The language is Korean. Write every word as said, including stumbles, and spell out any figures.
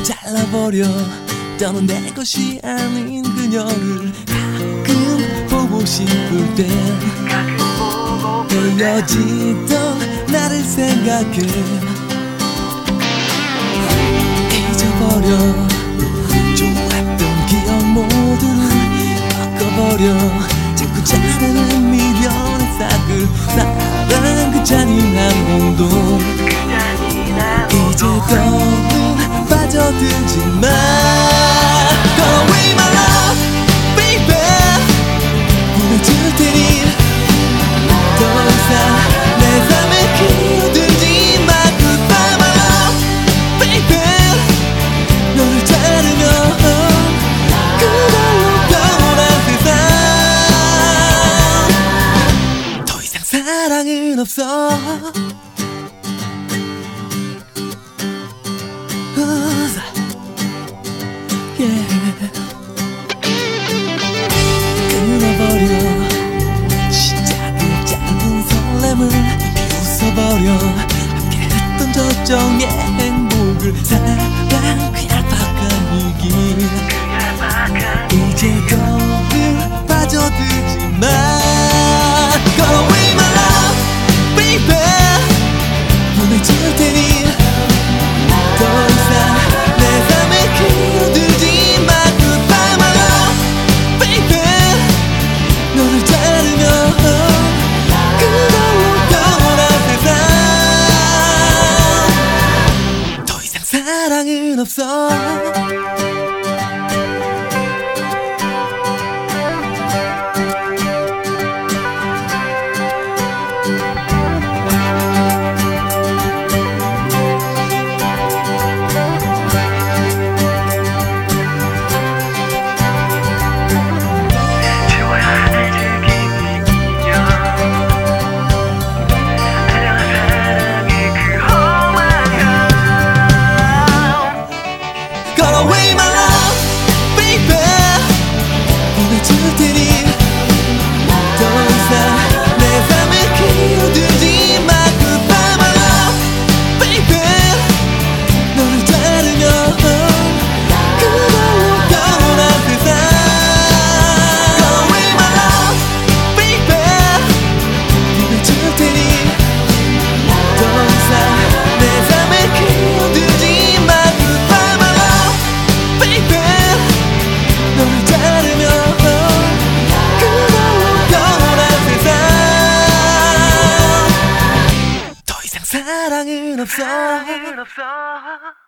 잘라버려. 너는 내 것이 아닌 그녀를 가끔 보고 싶을 때 헤어지던 나를 생각해. 잊어버려. 좋았던 기억 모두를 꺾어버려. 자꾸 자르는 미련의 싹을 사랑 그 잔인한 공동. 이제 더는 빠져들지 마. Go away my love baby. 보내줄 테니 더 이상 내 삶에 끼어들지 마. Goodbye my love baby. 너를 자르면 그날로 변한 세상. 더 이상 사랑은 없어. 끊어버려. 시작의 짧은 설렘을 비웃어버려. 함께했던 저정의 행복을 사랑 그 얄팍한 이길. 이제 더는 빠져들지 마. Go away my love baby. 보내줄 테니 더 이상 내 삶에 끼어들지 마. Goodbye my love baby. 너를 자르면 그날로 변한 세상. 더 이상 사랑은 없어. 보내줄 테니 더 이상 내 삶에 끼어들지 마. Goodbye my love baby. 너를 자르면 그날로 변한 세상. Go away my love baby. 보내줄 테니 더 이상 내 삶에 끼어들지 마. Goodbye my love baby. 너를 자르면 사랑은 없어.